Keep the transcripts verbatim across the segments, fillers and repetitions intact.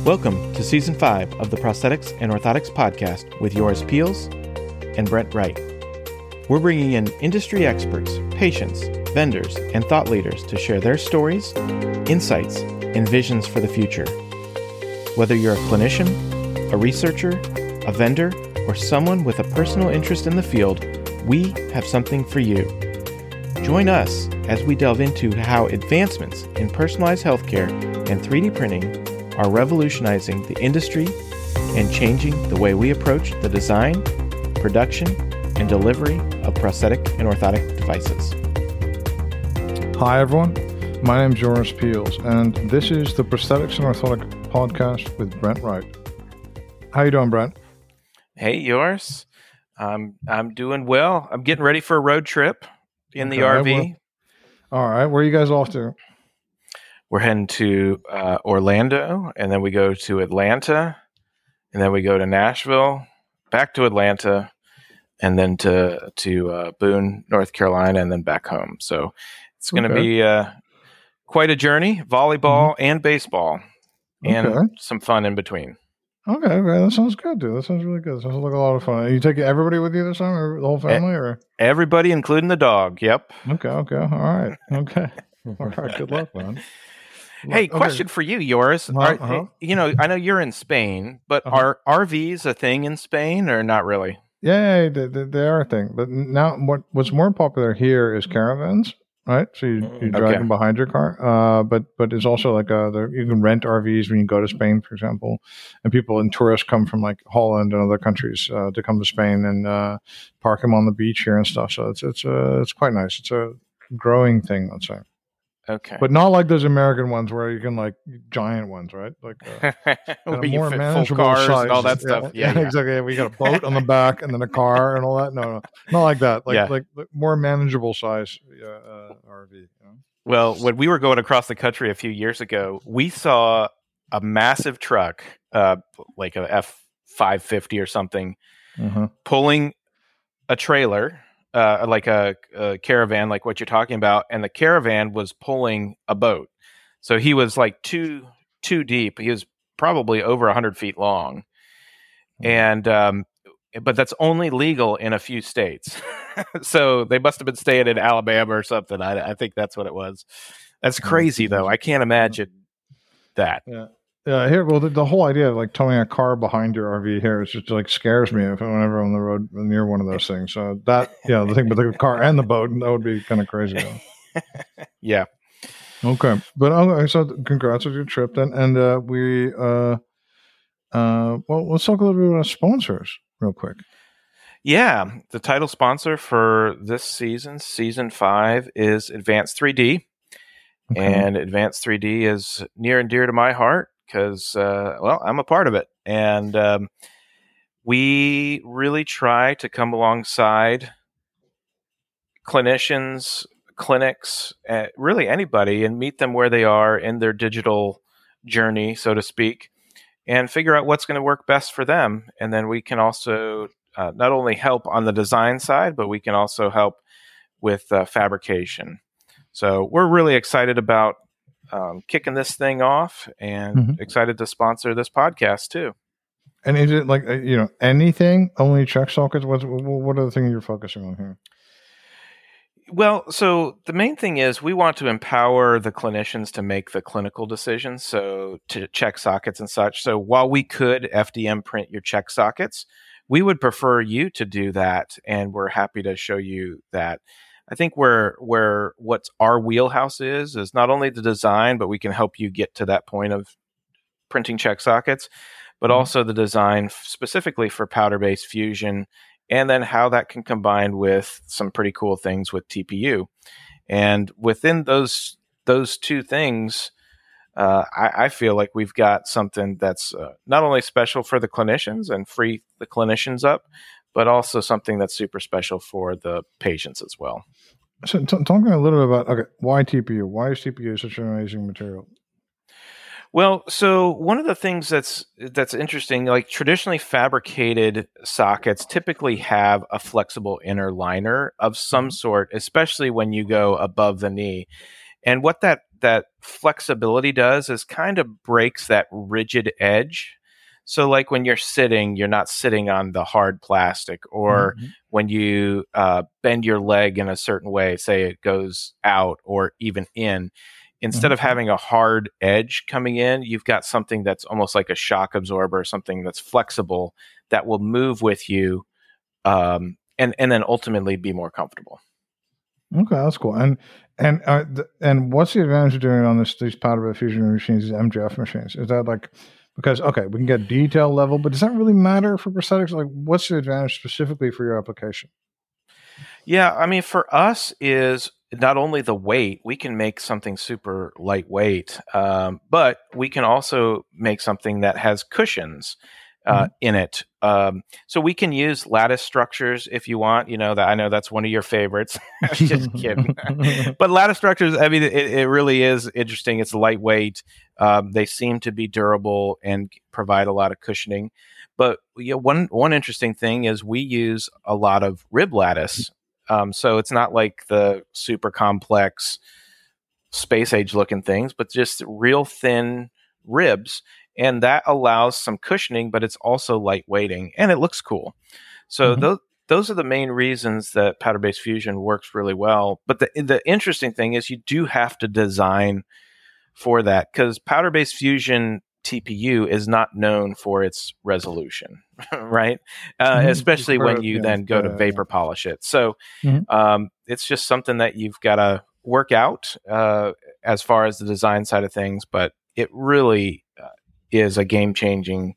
Welcome to Season five of the Prosthetics and Orthotics Podcast with Joris Peels and Brent Wright. We're bringing in industry experts, patients, vendors, and thought leaders to share their stories, insights, and visions for the future. Whether you're a clinician, a researcher, a vendor, or someone with a personal interest in the field, we have something for you. Join us as we delve into how advancements in personalized healthcare and three D printing are revolutionizing the industry and changing the way we approach the design, production, and delivery of prosthetic and orthotic devices. Hi everyone, my name is Joris Peels, and this is the Prosthetics and Orthotic Podcast with Brent Wright. How you doing, Brent? Hey, Joris. I'm I'm doing well. I'm getting ready for a road trip in the Okay, R V. well, all right, where are you guys off to? We're heading to uh, Orlando, and then we go to Atlanta, and then we go to Nashville, back to Atlanta, and then to to uh, Boone, North Carolina, and then back home. So it's going to Okay. be uh, quite a journey, volleyball Mm-hmm. and baseball, and Okay. some fun in between. Okay, okay, that sounds good, dude. That sounds really good. That sounds like a lot of fun. Are you taking everybody with you this time, or the whole family, or? Everybody, including the dog. Yep. Okay, okay, all right, okay, all right. Good luck, man. Hey, Okay. question for you, Joris. Uh-huh, Are, uh-huh. You know, I know you're in Spain, but Uh-huh. are R Vs a thing in Spain or not really? Yeah, yeah, they, they, they are a thing. But now, what what's more popular here is caravans, right? So you, you drag Okay. them behind your car. Uh, but but it's also like uh, the, you can rent R Vs when you go to Spain, for example. And people and tourists come from like Holland and other countries uh, to come to Spain and uh, park them on the beach here and stuff. So it's it's uh, it's quite nice. It's a growing thing, let's say. Okay. But not like those American ones where you can like giant ones, right? Like uh, Where kind of you more fit full manageable cars size and all that stuff. Yeah, yeah. exactly. Yeah, we got a boat on the back and then a car and all that. No, no, not like that. Like Yeah. like more manageable size uh, uh, R V. You know? Well, when we were going across the country a few years ago, we saw a massive truck, uh, like a F five fifty or something, Uh-huh. pulling a trailer, uh, like a, a caravan, like what you're talking about, and the caravan was pulling a boat. So he was like two two deep. He was probably over one hundred feet long, and um, but that's only legal in a few states. So they must have been staying in Alabama or something. I, I think that's what it was. That's crazy, though. I can't imagine that. Yeah. Yeah, here. Well, the, the whole idea of like towing a car behind your R V here is just like scares me if whenever I'm on the road near one of those things. So that, yeah, the thing with the car and the boat, that would be kind of crazy. Though. Yeah. Okay, but okay, so congrats with your trip then, and uh, we uh, uh, well, let's talk a little bit about sponsors real quick. Yeah. The title sponsor for this season, season five, is Advanced three D. Okay. And Advanced three D is near and dear to my heart because, uh, well, I'm a part of it. And um, we really try to come alongside clinicians, clinics, uh, really anybody, and meet them where they are in their digital journey, so to speak, and figure out what's going to work best for them. And then we can also uh, not only help on the design side, but we can also help with uh, fabrication. So we're really excited about um, kicking this thing off and Mhm. excited to sponsor this podcast too. And is it like uh, you know anything? Only check sockets? What what are the things you're focusing on here? Well, so the main thing is we want to empower the clinicians to make the clinical decisions, so to check sockets and such. So while we could F D M print your check sockets, we would prefer you to do that, and we're happy to show you that. I think where where what's our wheelhouse is is not only the design, but we can help you get to that point of printing check sockets, but Mhm. also the design f- specifically for powder-based fusion, and then how that can combine with some pretty cool things with T P U. And within those those two things, uh, I, I feel like we've got something that's uh, not only special for the clinicians and free the clinicians up, but also something that's super special for the patients as well. So t- talk to me a little bit about okay, why T P U? Why is T P U such an amazing material? Well, so one of the things that's that's interesting, like traditionally fabricated sockets typically have a flexible inner liner of some sort, especially when you go above the knee. And what that that flexibility does is kind of breaks that rigid edge. So like when you're sitting, you're not sitting on the hard plastic, or mm-hmm. when you uh, bend your leg in a certain way, say it goes out or even in, instead mm-hmm. of having a hard edge coming in, you've got something that's almost like a shock absorber, something that's flexible that will move with you um, and, and then ultimately be more comfortable. Okay, that's cool. And and uh, th- and what's the advantage of doing it on this, these powder bed fusion machines, these M J F machines? Is that like... Because, okay, we can get detail level, but does that really matter for prosthetics? Like, what's the advantage specifically for your application? Yeah, I mean, for us is not only the weight, we can make something super lightweight, um, but we can also make something that has cushions uh, mm-hmm. in it. Um, so we can use lattice structures if you want. You know, that I know that's one of your favorites. Just kidding. But lattice structures, I mean, it, it really is interesting. It's lightweight. Um, they seem to be durable and provide a lot of cushioning. But you know, one one interesting thing is we use a lot of rib lattice. Um, so it's not like the super complex space age looking things, but just real thin ribs. And that allows some cushioning, but it's also lightweighting, and it looks cool. So mm-hmm. those those are the main reasons that powder-based fusion works really well. But the the interesting thing is you do have to design for that, because powder-based fusion T P U is not known for its resolution, right? Uh, mm-hmm. Especially when you yeah, then go uh, to vapor polish it. So mm-hmm. um, it's just something that you've got to work out uh, as far as the design side of things, but it really uh, is a game-changing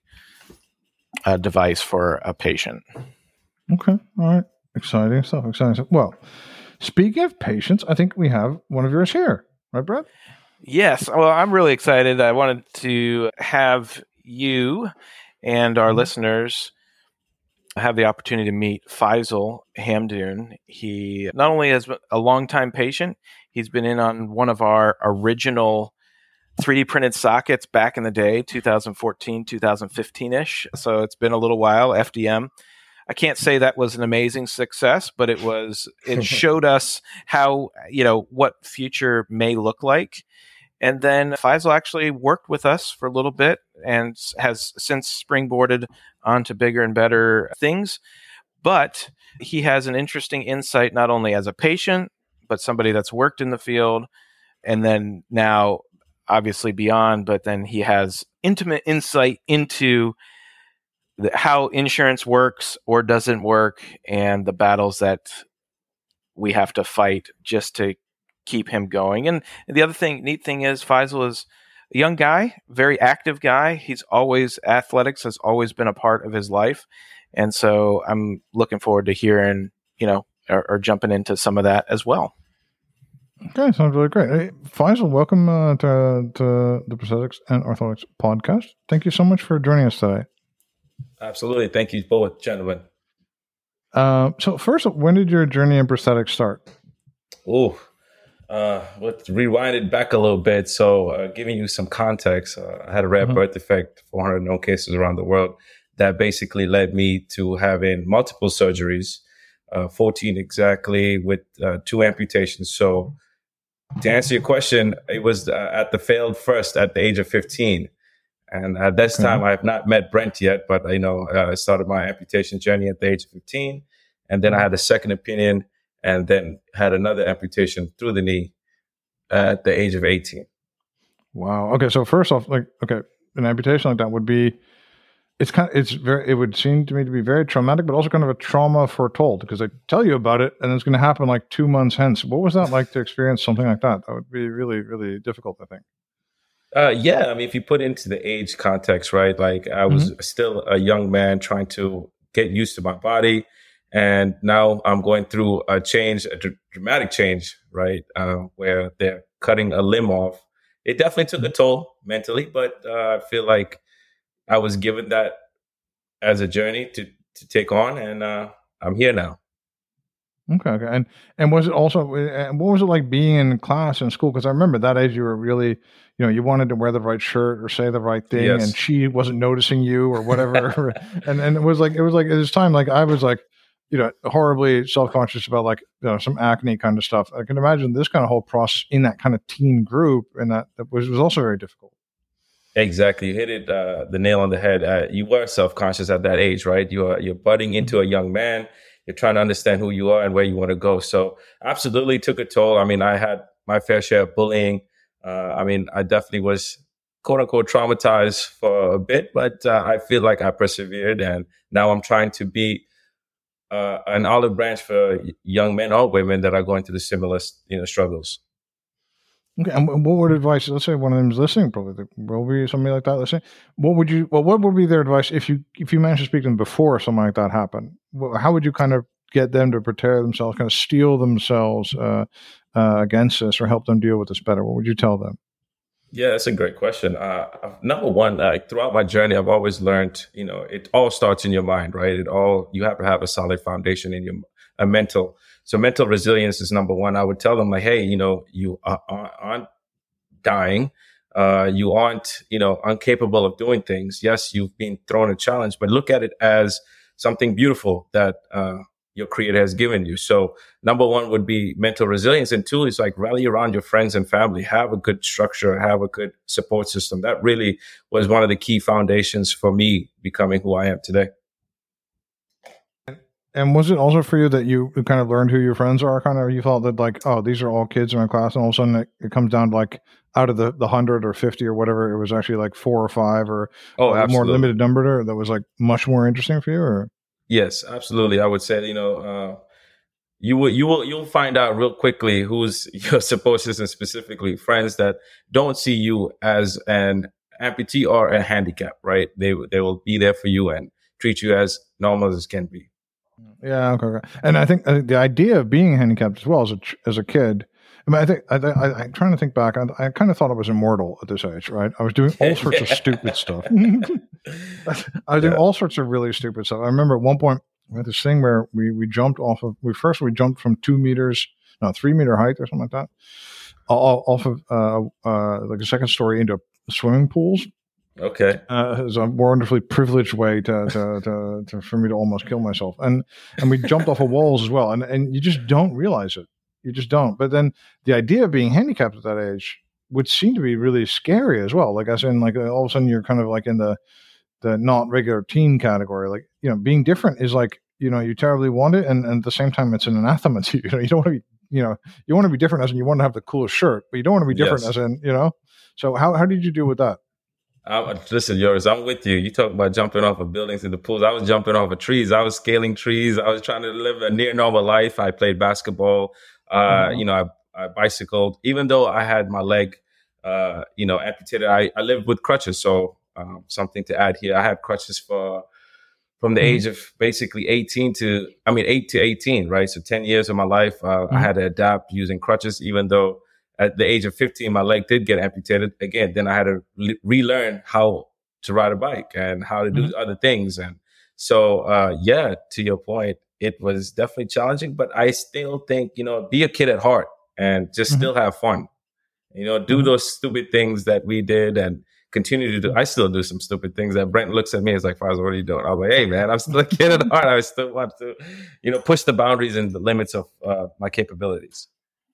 uh, device for a patient. Okay. All right. Exciting stuff. Exciting stuff. Well, speaking of patients, I think we have one of yours here. Right, Brett? Yes. Well, I'm really excited. I wanted to have you and our mm-hmm. listeners have the opportunity to meet Faisal Hamdoun. He not only is a longtime patient, he's been in on one of our original three D printed sockets back in the day, two thousand fourteen, two thousand fifteen-ish. So it's been a little while, F D M. I can't say that was an amazing success, but it was, it showed us how, you know, what future may look like. And then Faisal actually worked with us for a little bit and has since springboarded onto bigger and better things. But he has an interesting insight, not only as a patient, but somebody that's worked in the field. And then now, obviously beyond, but then he has intimate insight into the, how insurance works or doesn't work, and the battles that we have to fight just to keep him going. And the other thing, neat thing is Faisal is a young guy, very active guy. He's always, athletics has always been a part of his life. And so I'm looking forward to hearing, you know, or, or jumping into some of that as well. Okay, sounds really great. Hey, Faisal, welcome uh, to, to the Prosthetics and Orthotics podcast. Thank you so much for joining us today. Absolutely. Thank you both, gentlemen. Uh, so first, when did your journey in prosthetics start? Oh, uh, let's rewind it back a little bit. So uh, giving you some context, uh, I had a rare mm-hmm. birth defect, four hundred known cases around the world. That basically led me to having multiple surgeries, uh, fourteen exactly, with uh, two amputations. So to answer your question, it was uh, at the failed first at the age of fifteen. And at this time, mm-hmm. I have not met Brent yet, but you know, uh, I started my amputation journey at the age of fifteen. And then I had a second opinion and then had another amputation through the knee at the age of eighteen. Wow. Okay. So first off, like, okay, an amputation like that would be, it's kind of, it's very, it would seem to me to be very traumatic, but also kind of a trauma foretold, because they tell you about it and it's going to happen like two months hence. What was that like to experience something like that? That would be really, really difficult, I think. Uh, yeah, I mean, if you put it into the age context, right? Like I was mm-hmm. still a young man trying to get used to my body. And now I'm going through a change, a dr- dramatic change, right? Uh, where they're cutting a limb off. It definitely took a toll mentally, but uh, I feel like I was given that as a journey to, to take on, and uh, I'm here now. Okay, okay. And and was it also, what was it like being in class in school? Because I remember that age you were really, you know, you wanted to wear the right shirt or say the right thing, yes. and she wasn't noticing you or whatever. and and it was like, it was like, it was time, like I was like, you know, horribly self-conscious about like, you know, some acne kind of stuff. I can imagine this kind of whole process in that kind of teen group, and that, that was, was also very difficult. Exactly. You hit it, uh, the nail on the head. Uh, you were self-conscious at that age, right? You are, you're budding into a young man. You're trying to understand who you are and where you want to go. So absolutely took a toll. I mean, I had my fair share of bullying. Uh, I mean, I definitely was quote unquote traumatized for a bit, but uh, I feel like I persevered, and now I'm trying to be uh, an olive branch for young men or women that are going through the similar, you know, struggles. Okay, and what would advice? Let's say one of them is listening. Probably there will be somebody like that listening. What would you? Well, what would be their advice if you if you managed to speak to them before something like that happened? How would you kind of get them to prepare themselves, kind of steel themselves uh, uh, against this, or help them deal with this better? What would you tell them? Yeah, that's a great question. Uh, number one, uh, throughout my journey, I've always learned, you know, it all starts in your mind, right? It all, you have to have a solid foundation in your a mental. So mental resilience is number one. I would tell them like, hey, you know, you are, aren't dying. Uh, you aren't, you know, incapable of doing things. Yes, you've been thrown a challenge, but look at it as something beautiful that, uh, your creator has given you. So number one would be mental resilience. And two is like rally around your friends and family, have a good structure, have a good support system. That really was one of the key foundations for me becoming who I am today. And was it also for you that you kind of learned who your friends are? Kind of, you felt that like, oh, these are all kids in my class, and all of a sudden it, it comes down to like out of the the hundred or fifty or whatever, it was actually like four or five or oh, a more limited number there that was like much more interesting for you, or? Yes, absolutely. I would say, you know, uh, you will, you will, you'll find out real quickly who's your support system, specifically friends that don't see you as an amputee or a handicap, right? They, they will be there for you and treat you as normal as can be. Yeah. Okay. okay. And I think uh, the idea of being handicapped as well as a, as a kid, I mean, I think I, I, I'm trying to think back. I, I kind of thought I was immortal at this age, right? I was doing all sorts of stupid stuff. I was doing all sorts of really stupid stuff. I remember at one point we had this thing where we, we jumped off of, we first we jumped from two meters, no, three meter height or something like that, off of uh, uh, like a second story into swimming pools. Okay. Uh, it was a wonderfully privileged way to, to, to, to for me to almost kill myself. And and we jumped off of walls as well. And and you just don't realize it. You just don't. But then the idea of being handicapped at that age would seem to be really scary as well. Like as in like all of a sudden you're kind of like in the the not regular teen category. Like, you know, being different is like, you know, you terribly want it, and, and at the same time it's an anathema to you. You know, you don't want to be, you know, you want to be different as in you want to have the coolest shirt, but you don't want to be different yes. as in, you know. So how how did you deal with that? Um, listen, yours, I'm with you. You talk about jumping off of buildings into pools. I was jumping off of trees. I was scaling trees. I was trying to live a near normal life. I played basketball. Uh, mm-hmm. You know, I, I bicycled. Even though I had my leg, uh, you know, amputated, I, I lived with crutches. So um, something to add here. I had crutches for from the mm-hmm. age of basically eighteen to, I mean, eight to eighteen, right? So ten years of my life, uh, mm-hmm. I had to adapt using crutches, even though at the age of fifteen, my leg did get amputated again. Then I had to le- relearn how to ride a bike and how to do mm-hmm. other things. And so, uh, yeah, to your point, it was definitely challenging, but I still think, you know, be a kid at heart and just mm-hmm. still have fun, you know, do mm-hmm. those stupid things that we did and continue to do. I still do some stupid things that Brent looks at me and is like, Faisal, what are you doing? I was like, hey, man, I'm still a kid at heart. I still want to, you know, push the boundaries and the limits of uh, my capabilities.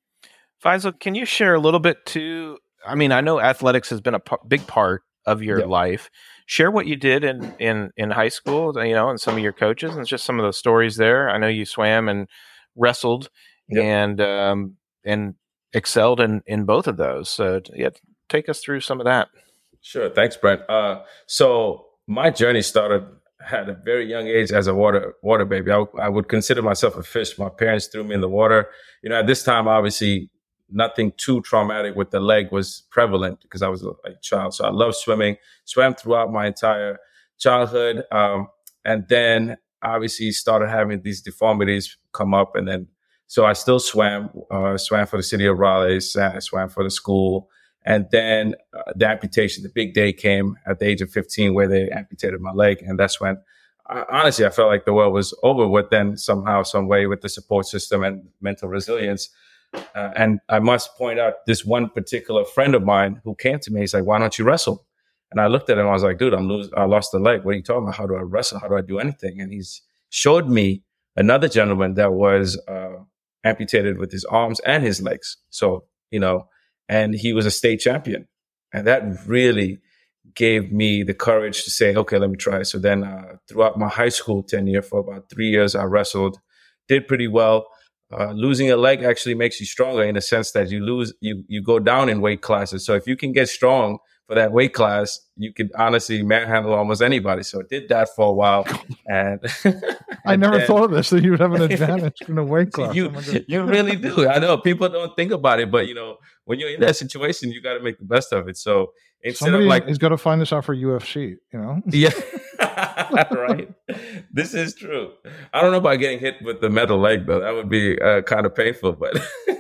Faisal, can you share a little bit too? I mean, I know athletics has been a p- big part of your yep. life. Share what you did in, in, in high school, you know, and some of your coaches and just some of those stories there. I know you swam and wrestled yep. and um, and excelled in, in both of those. So yeah, take us through some of that. Sure. Thanks, Brent. Uh, so my journey started at a very young age as a water water baby. I, I would consider myself a fish. My parents threw me in the water. You know, at this time, obviously, nothing too traumatic with the leg was prevalent because I was a, a child. So I loved swimming, swam throughout my entire childhood. Um, and then obviously started having these deformities come up. And then, so I still swam, uh, swam for the city of Raleigh, swam for the school. And then uh, the amputation, the big day came at the age of fifteen where they amputated my leg. And that's when, I, honestly, I felt like the world was over with then somehow, some way with the support system and mental resilience. Uh, and I must point out this one particular friend of mine who came to me. He's like, why don't you wrestle? And I looked at him. I was like, dude, I'm losing. I lost the leg. What are you talking about? How do I wrestle? How do I do anything? And he's showed me another gentleman that was uh, amputated with his arms and his legs. So, you know, and he was a state champion. And that really gave me the courage to say, okay, let me try. So then uh, throughout my high school tenure for about three years, I wrestled, did pretty well. Uh, losing a leg actually makes you stronger in the sense that you lose, you you go down in weight classes. So if you can get strong for that weight class, you could honestly manhandle almost anybody. So I did that for a while. And, and I never then, thought of this, that you would have an advantage in a weight class. You, oh you really do. I know people don't think about it, but you know, when you're in that situation, you got to make the best of it. So instead Somebody of like, is going to find this out for U F C, you know? Yeah, right. This is true. I don't know about getting hit with the metal leg though. That would be uh, kind of painful, but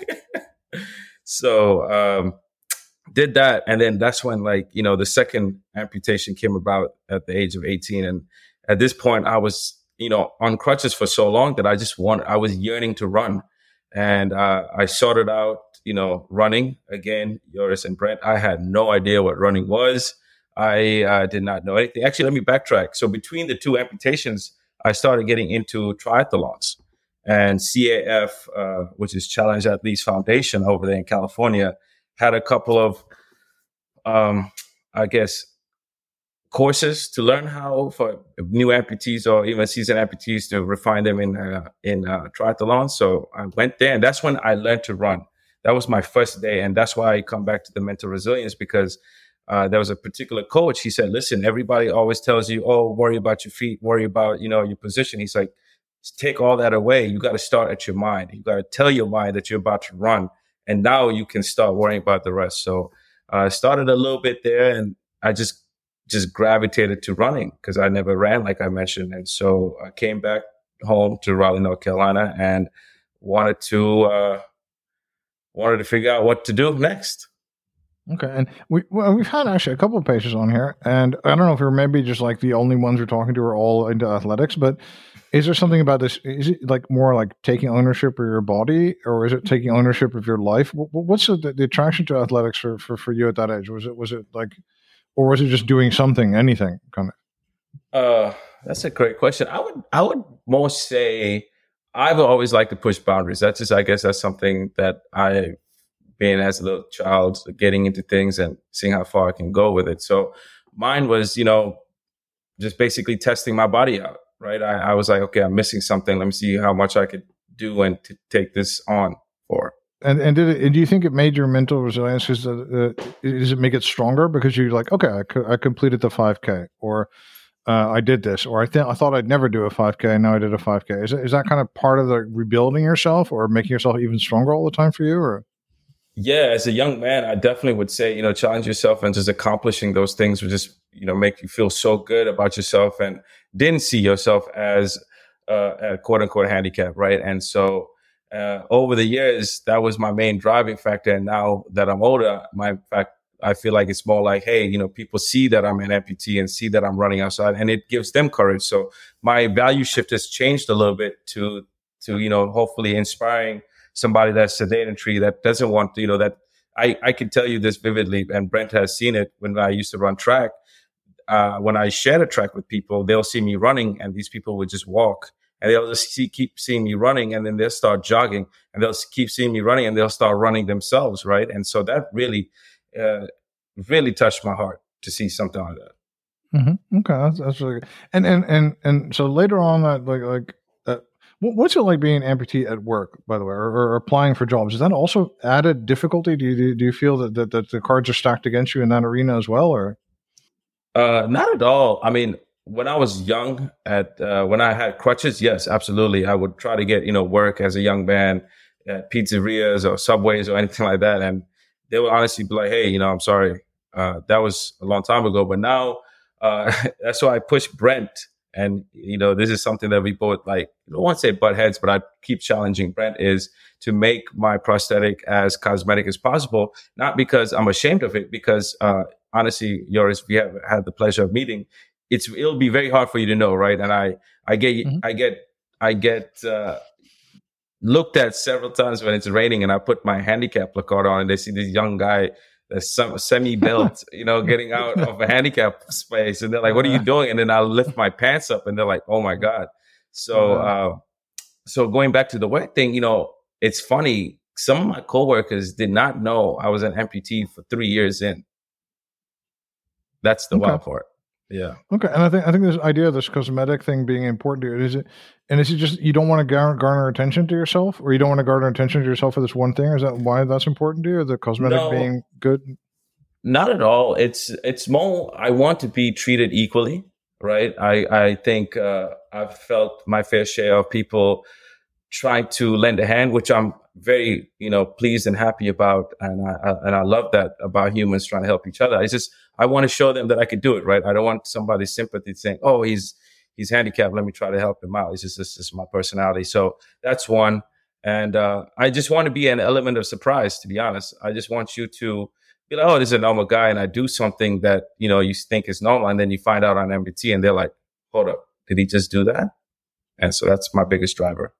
so um, did that. And then that's when like, you know, the second amputation came about at the age of eighteen. And at this point I was, you know, on crutches for so long that I just wanted, I was yearning to run. And uh, I sorted out, you know, running again, Joris and Brent. I had no idea what running was. I uh, did not know anything. Actually, let me backtrack. So between the two amputations, I started getting into triathlons, and C A F, uh, which is Challenge Athletes Foundation over there in California, had a couple of, um, I guess, courses to learn how for new amputees or even seasoned amputees to refine them in uh, in uh, triathlons. So I went there, and that's when I learned to run. That was my first day, and that's why I come back to the mental resilience, because uh, there was a particular coach. He said, "Listen, everybody always tells you, oh, worry about your feet, worry about you know your position." He's like, "Take all that away. You got to start at your mind. You got to tell your mind that you're about to run, and now you can start worrying about the rest." So I uh, started a little bit there, and I just just gravitated to running because I never ran, like I mentioned. And so I came back home to Raleigh, North Carolina, and wanted to uh, wanted to figure out what to do next. Okay, and we well, we've had actually a couple of patients on here, and I don't know if we're maybe just like the only ones we're talking to are all into athletics, but is there something about this? Is it like more like taking ownership of your body, or is it taking ownership of your life? What's the, the attraction to athletics for, for, for you at that age? Was it was it like, or was it just doing something, anything kind of? Uh, that's a great question. I would I would most say I've always liked to push boundaries. That's just, I guess that's something that I, being as a little child, getting into things and seeing how far I can go with it. So mine was, you know, just basically testing my body out, right? I, I was like, okay, I'm missing something. Let me see how much I could do and to take this on for. And and did it? And do you think it made your mental resilience? Is uh, does it make it stronger because you're like, okay, I, co- I completed the five K, or uh, I did this, or I th- I thought I'd never do a five K, and now I did a five K. Is it, is that kind of part of the rebuilding yourself, or making yourself even stronger all the time for you, or? Yeah, as a young man, I definitely would say, you know, challenge yourself and just accomplishing those things would just, you know, make you feel so good about yourself and didn't see yourself as uh, a quote unquote handicap, right? And so uh, over the years, that was my main driving factor. And now that I'm older, my fact, I feel like it's more like, hey, you know, people see that I'm an amputee and see that I'm running outside, and it gives them courage. So my value shift has changed a little bit to, to, you know, hopefully inspiring somebody that's sedentary, that doesn't want to, you know, that I, I can tell you this vividly, and Brent has seen it when I used to run track. Uh, when I share a track with people, they'll see me running, and these people would just walk, and they'll just see, keep seeing me running, and then they'll start jogging, and they'll keep seeing me running, and they'll start running themselves, right? And so that really, uh, really touched my heart to see something like that. Mm-hmm. Okay, that's, that's really good. And and and and so later on, that like like. What's it like being an amputee at work, by the way, or, or applying for jobs? Is that also added difficulty? Do you do you feel that, that, that the cards are stacked against you in that arena as well, or? Uh, not at all. I mean, when I was young, at uh, when I had crutches, yes, absolutely. I would try to get, you know, work as a young man at pizzerias or Subways or anything like that, and they would honestly be like, "Hey, you know, I'm sorry, uh, that was a long time ago." But now, uh, that's why I pushed Brent. And, you know, this is something that we both like, I don't want to say butt heads, but I keep challenging Brent, is to make my prosthetic as cosmetic as possible. Not because I'm ashamed of it, because uh, honestly, Joris, we have had the pleasure of meeting. It's, it'll be very hard for you to know, right? And I, I get, mm-hmm. I get, I get uh, looked at several times when it's raining, and I put my handicap placard on, and they see this young guy that's semi-built, you know, getting out of a handicap space. And they're like, "What are you doing?" And then I'll lift my pants up, and they're like, "Oh my God." So, uh, so going back to the work thing, you know, it's funny. Some of my coworkers did not know I was an amputee for three years in. That's the Okay. wild part. Yeah. Okay, and I think I think this idea of this cosmetic thing being important to you, is it, and is it just you don't want to garner, garner attention to yourself, or you don't want to garner attention to yourself for this one thing? Or is that why that's important to you? The cosmetic No. being good? Not at all. It's it's more. I want to be treated equally, right? I I think uh, I've felt my fair share of people trying to lend a hand, which I'm very you know pleased and happy about, and I, I and I love that about humans trying to help each other. It's just I want to show them that I can do it, right? I don't want somebody's sympathy saying, "Oh, he's he's handicapped. Let me try to help him out." It's just this is my personality. So that's one, and uh, I just want to be an element of surprise. To be honest, I just want you to be like, oh, this is a normal guy, and I do something that, you know, you think is normal, and then you find out on M B T, and they're like, hold up, did he just do that? And so that's my biggest driver.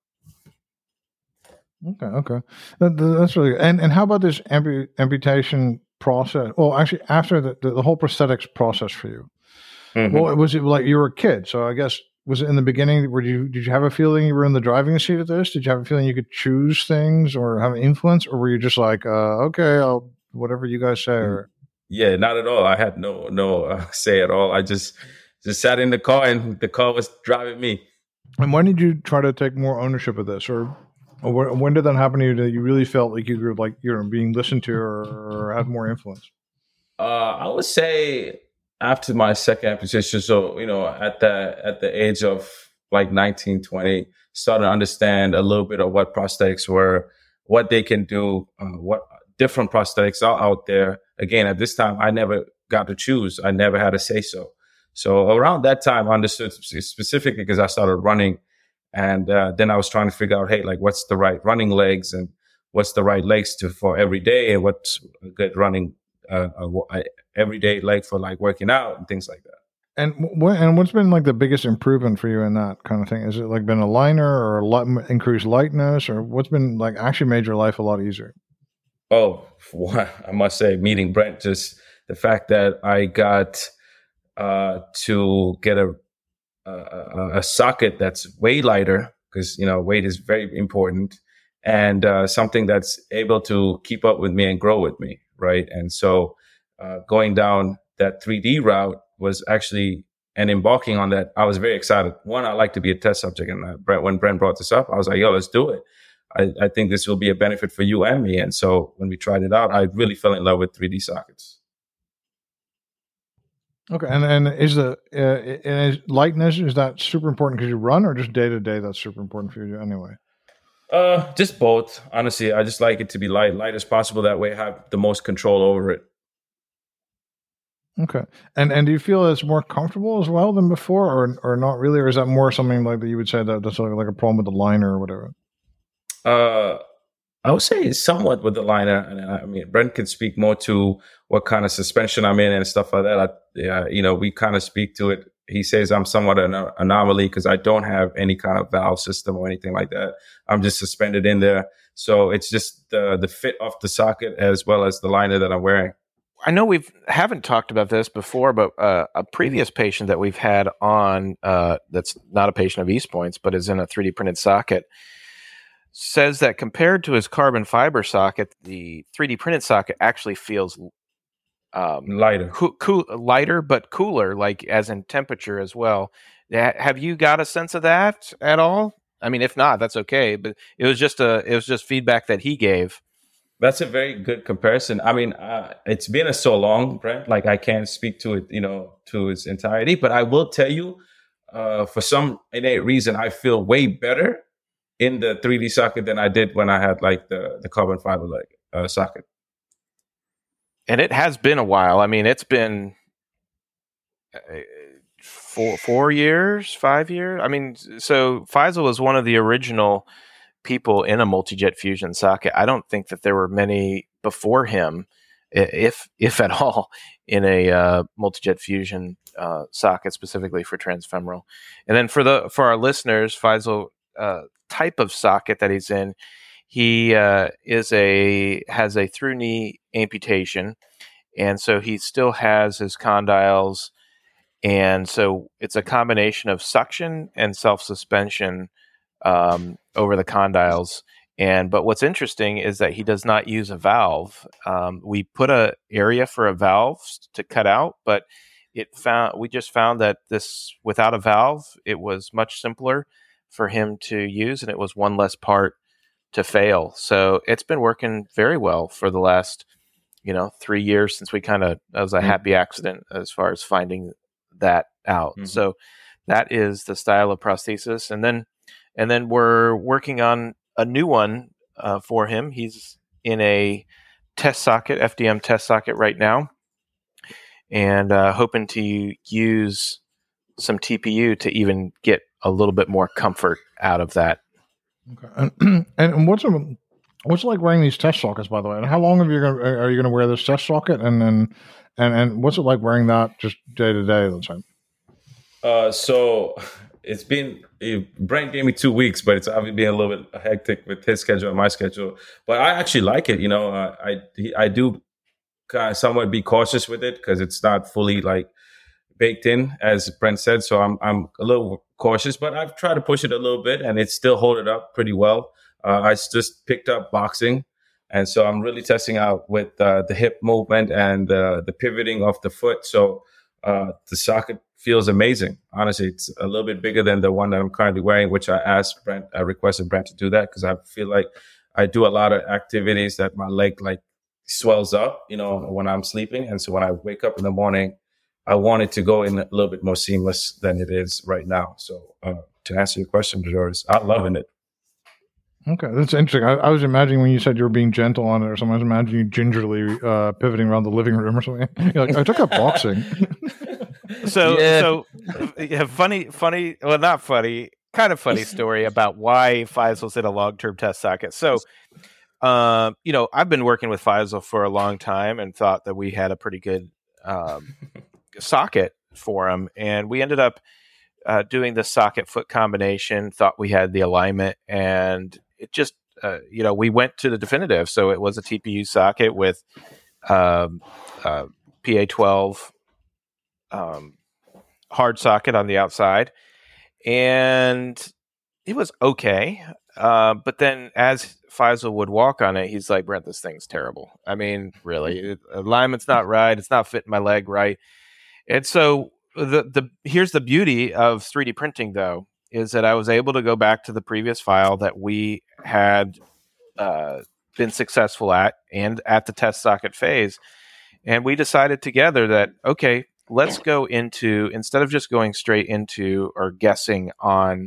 Okay, okay, that, that's really good. And and how about this ampu- amputation process? Well, actually, after the, the, the whole prosthetics process for you, mm-hmm. well, was it like you were a kid? So I guess, was it in the beginning, were you, did you have a feeling you were in the driving seat of this? Did you have a feeling you could choose things or have an influence? Or were you just like, uh, okay, I'll, whatever you guys say? Or... Yeah, not at all. I had no no uh, say at all. I just just sat in the car, and the car was driving me. And when did you try to take more ownership of this? Or, or when did that happen to you that you really felt like you were like, you know, being listened to or, or had more influence? Uh, I would say after my second amputation, so, you know, at the, at the age of like nineteen, twenty, started to understand a little bit of what prosthetics were, what they can do, uh, what different prosthetics are out there. Again, at this time, I never got to choose. I never had a say so. So around that time, I understood specifically because I started running. And uh, then I was trying to figure out, hey, like, what's the right running legs and what's the right legs to for every day, and what's a good running uh, uh, everyday leg for like working out and things like that. And what and what's been like the biggest improvement for you in that kind of thing? Is it like been a liner or a lot increased lightness, or what's been like actually made your life a lot easier? Oh, for one, I must say, meeting Brent, just the fact that I got uh, to get a, a a socket that's way lighter, because, you know, weight is very important, and uh, something that's able to keep up with me and grow with me, right? And so uh, going down that three D route was actually, and embarking on that, I was very excited. One, I like to be a test subject, and uh, Brent, when Brent brought this up, I was like, yo, let's do it. I, I think this will be a benefit for you and me. And so when we tried it out, I really fell in love with three D sockets. Okay. And and is the uh, is lightness, is that super important because you run, or just day to day that's super important for you anyway? Uh, just both. Honestly, I just like it to be light, light as possible. That way I have the most control over it. Okay. And and do you feel it's more comfortable as well than before, or or not really? Or is that more something like that you would say that that's like, like a problem with the liner or whatever? Uh, I would say somewhat with the liner, and I mean, Brent can speak more to what kind of suspension I'm in and stuff like that. I, yeah, you know, we kind of speak to it. He says I'm somewhat an anomaly because I don't have any kind of valve system or anything like that. I'm just suspended in there, so it's just the the fit of the socket as well as the liner that I'm wearing. I know we haven't talked about this before, but uh, a previous patient that we've had on uh, that's not a patient of East Point's, but is in a three D printed socket, says that compared to his carbon fiber socket, the three D printed socket actually feels um, lighter, co- cool, lighter, but cooler, like as in temperature as well. Have you got a sense of that at all? I mean, if not, that's okay. But it was just a, it was just feedback that he gave. That's a very good comparison. I mean, uh, it's been a so long, Brent. Like I can't speak to it, you know, to its entirety. But I will tell you, uh, for some innate reason, I feel way better in the three D socket than I did when I had like the, the carbon fiber leg uh, socket. And it has been a while. I mean, it's been uh, four four years, five years. I mean, so Faisal was one of the original people in a multi-jet fusion socket. I don't think that there were many before him, if if at all, in a uh, multi-jet fusion uh, socket specifically for transfemoral. And then for the for our listeners, Faisal uh, type of socket that he's in, he uh, is a has a through knee amputation, and so he still has his condyles, and so it's a combination of suction and self suspension um, over the condyles. And but what's interesting is that he does not use a valve. Um, we put a area for a valve to cut out, but it found we just found that this without a valve, it was much simpler for him to use, and it was one less part to fail. So it's been working very well for the last, you know, three years since we kind of that was a mm-hmm. happy accident as far as finding that out. Mm-hmm. So that is the style of prosthesis, and then and then we're working on a new one uh, for him. He's in a test socket, F D M test socket right now, and uh, hoping to use some T P U to even get a little bit more comfort out of that. Okay. And, and what's it, what's it like wearing these test sockets, by the way? And how long have you gonna, are you going to wear this test socket? And then and and what's it like wearing that just day to day? Let's say. Uh, so. It's been, Brent gave me two weeks, but it's obviously been a little bit hectic with his schedule and my schedule. But I actually like it. You know, uh, I I do kind of somewhat be cautious with it because it's not fully like baked in, as Brent said. So I'm I'm a little cautious, but I've tried to push it a little bit, and it's still holding up pretty well. Uh, I just picked up boxing, and so I'm really testing out with uh, the hip movement and uh, the pivoting of the foot. So uh, the socket feels amazing. Honestly, it's a little bit bigger than the one that I'm currently wearing, which I asked Brent, I requested Brent to do that because I feel like I do a lot of activities that my leg like swells up, you know, when I'm sleeping. And so when I wake up in the morning, I want it to go in a little bit more seamless than it is right now. So uh, to answer your question, George, I'm loving it. Okay, that's interesting. I, I was imagining when you said you were being gentle on it or something, I was imagining you gingerly uh, pivoting around the living room or something. You're like, I took up boxing. So, yeah. so yeah, funny, funny, well, not funny, kind of funny story about why Faisal's in a long-term test socket. So, uh, you know, I've been working with Faisal for a long time and thought that we had a pretty good um, socket for him. And we ended up uh, doing the socket foot combination, thought we had the alignment, and it just, uh, you know, we went to the definitive. So it was a T P U socket with um, uh, P A twelve Um, hard socket on the outside, and it was okay. Uh, but then as Faisal would walk on it, he's like, Brent, this thing's terrible. I mean, really, it, alignment's not right. It's not fitting my leg right. And so the the here's the beauty of three D printing, though, is that I was able to go back to the previous file that we had uh, been successful at and at the test socket phase. And we decided together that, okay, let's go into, instead of just going straight into or guessing on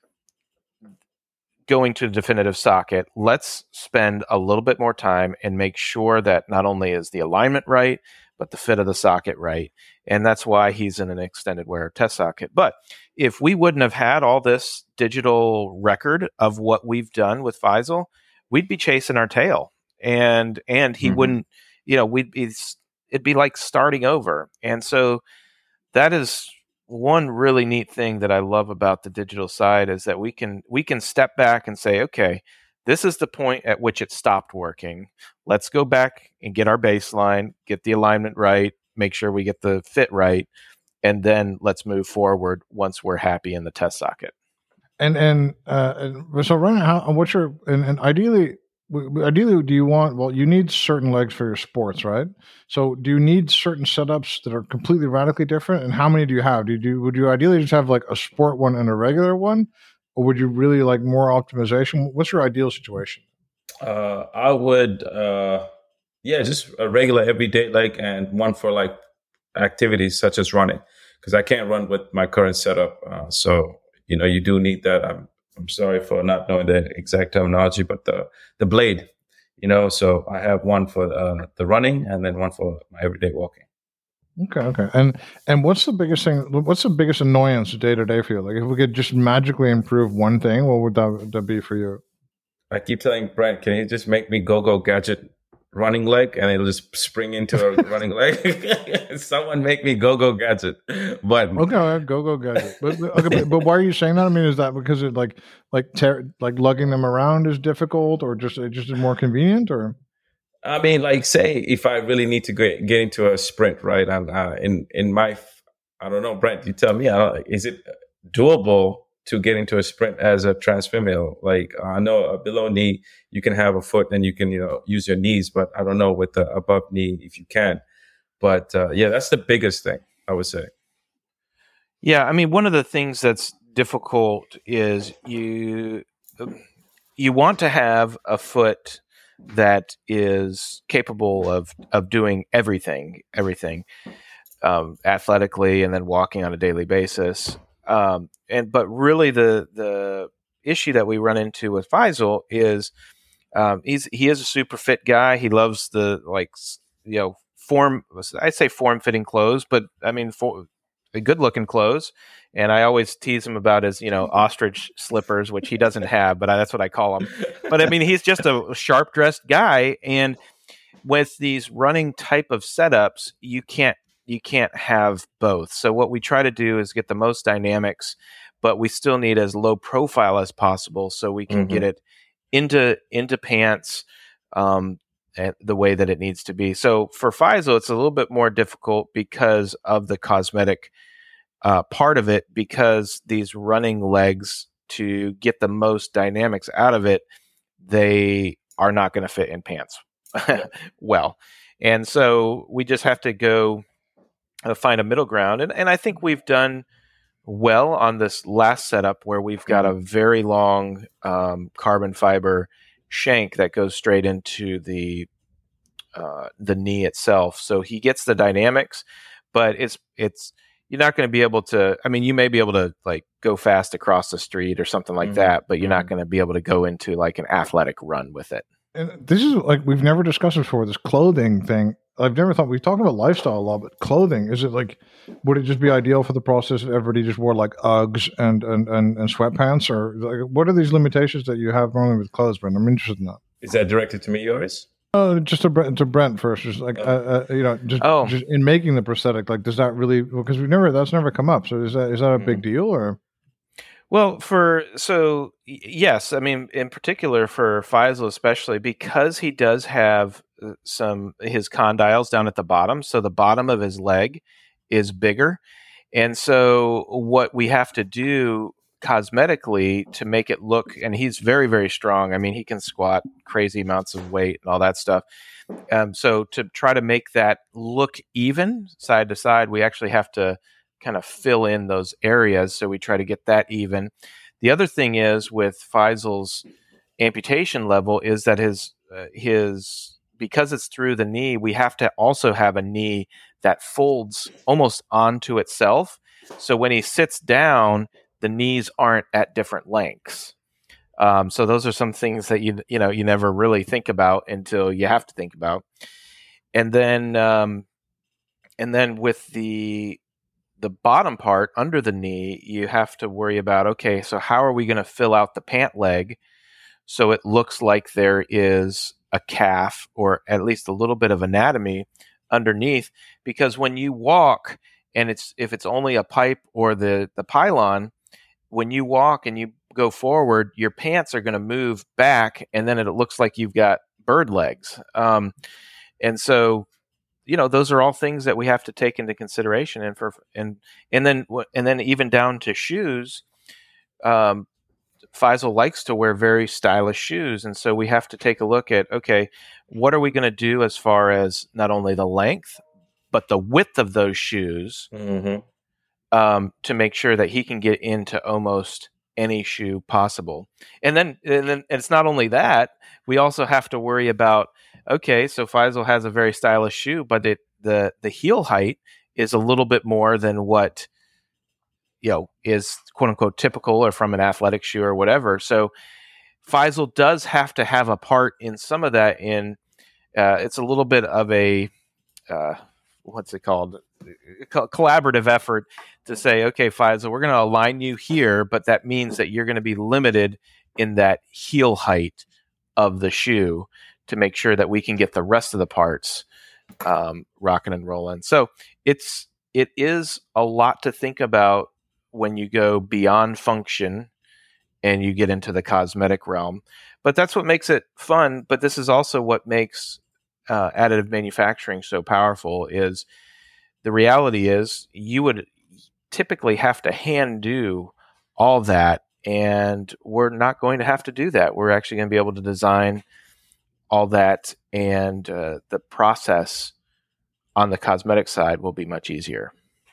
going to the definitive socket, let's spend a little bit more time and make sure that not only is the alignment right, but the fit of the socket right. And that's why he's in an extended wear test socket. But if we wouldn't have had all this digital record of what we've done with Faisal, we'd be chasing our tail. And and he mm-hmm. wouldn't, you know, we'd be it'd be like starting over. And so that is one really neat thing that I love about the digital side, is that we can we can step back and say, okay, this is the point at which it stopped working. Let's go back and get our baseline, get the alignment right, make sure we get the fit right, and then let's move forward once we're happy in the test socket. And and uh, so, Ryan, how what's your and, and ideally, ideally, do you want? Well, you need certain legs for your sports, right? So, do you need certain setups that are completely radically different? And how many do you have? Do you do, would you ideally just have like a sport one and a regular one, or would you really like more optimization? What's your ideal situation? Uh, I would, uh, yeah, just a regular everyday leg and one for like activities such as running, because I can't run with my current setup. Uh, so, you know, you do need that. I'm, I'm sorry for not knowing the exact terminology, but the, the blade, you know, so I have one for uh, the running and then one for my everyday walking. Okay. Okay. And, and what's the biggest thing, what's the biggest annoyance day to day for you? Like if we could just magically improve one thing, what would that, that be for you? I keep telling Brent, can you just make me go, go gadget running leg, and it'll just spring into a running leg. Someone make me go, go gadget. But okay, go, go gadget. But okay, but, but why are you saying that? I mean, is that because it like, like, ter- like lugging them around is difficult, or just it just is more convenient, or? I mean, like, say if I really need to get get into a sprint, right? And uh, in in my, I don't know, Brent, you tell me, I don't, is it doable to get into a sprint as a transfemoral. Like I know uh, below knee, you can have a foot and you can, you know, use your knees, but I don't know with the above knee if you can. But uh, yeah, that's the biggest thing, I would say. Yeah, I mean, one of the things that's difficult is you you want to have a foot that is capable of of doing everything, everything um, athletically, and then walking on a daily basis. Um, and but really, the the issue that we run into with Faisal is um, he's he is a super fit guy. He loves the like you know form. I say form fitting clothes, but I mean for good looking clothes. And I always tease him about his, you know, ostrich slippers, which he doesn't have, but I, that's what I call them. But I mean, he's just a sharp dressed guy. And with these running type of setups, you can't, you can't have both. So what we try to do is get the most dynamics, but we still need as low profile as possible so we can mm-hmm. get it into, into pants, um, the way that it needs to be. So for Faisal, it's a little bit more difficult because of the cosmetic uh, part of it, because these running legs, to get the most dynamics out of it, they are not going to fit in pants well. And so we just have to go uh, find a middle ground. And, and I think we've done well on this last setup where we've got a very long um, carbon fiber shank that goes straight into the uh, the knee itself. So he gets the dynamics, but it's it's you're not going to be able to. I mean, you may be able to like go fast across the street or something like mm-hmm. that, but you're not going to be able to go into like an athletic run with it. And this is like we've never discussed before. This clothing thing, I've never thought. We've talked about lifestyle a lot, but clothing, is it like? Would it just be ideal for the process if everybody just wore like Uggs and and and, and sweatpants, or like, what are these limitations that you have normally with clothes? Brent, I'm interested in that. Is that directed to me, Joris? Uh, just to Brent, to Brent first, just like uh, uh, you know, just, oh. just in making the prosthetic, like does that really? Because we've never that's never come up. So is that is that a big deal or? Well, for so yes, I mean in particular for Faisal, especially because he does have some his condyles down at the bottom, so the bottom of his leg is bigger, and so what we have to do cosmetically to make it look, and he's very very strong. I mean, he can squat crazy amounts of weight and all that stuff. Um, so to try to make that look even side to side, we actually have to kind of fill in those areas. So we try to get that even. The other thing is with Faisal's amputation level is that his uh, his because it's through the knee, we have to also have a knee that folds almost onto itself. So when he sits down, the knees aren't at different lengths. Um, so those are some things that you you know you never really think about until you have to think about. And then um, and then with the the bottom part under the knee, you have to worry about, okay, so how are we going to fill out the pant leg so it looks like there is a calf or at least a little bit of anatomy underneath? Because when you walk, and it's if it's only a pipe or the, the pylon, when you walk and you go forward, your pants are going to move back, and then it looks like you've got bird legs. Um, and so you know, those are all things that we have to take into consideration, and for and and then and then even down to shoes. Um, Faisal likes to wear very stylish shoes, and so we have to take a look at, okay, what are we going to do as far as not only the length but the width of those shoes, mm-hmm. um, to make sure that he can get into almost any shoe possible. And then and then and it's not only that, we also have to worry about, okay, so Faisal has a very stylish shoe, but it, the the heel height is a little bit more than what, you know, is quote unquote typical or from an athletic shoe or whatever. So Faisal does have to have a part in some of that. In uh, it's a little bit of a uh, what's it called? Co- collaborative effort to say, okay, Faisal, we're going to align you here, but that means that you're going to be limited in that heel height of the shoe, to make sure that we can get the rest of the parts um, rocking and rolling. So it's it is a lot to think about when you go beyond function and you get into the cosmetic realm. But that's what makes it fun. But this is also what makes uh, additive manufacturing so powerful. Is the reality is you would typically have to hand do all that. And we're not going to have to do that. We're actually going to be able to design all that, and uh, the process on the cosmetic side will be much easier.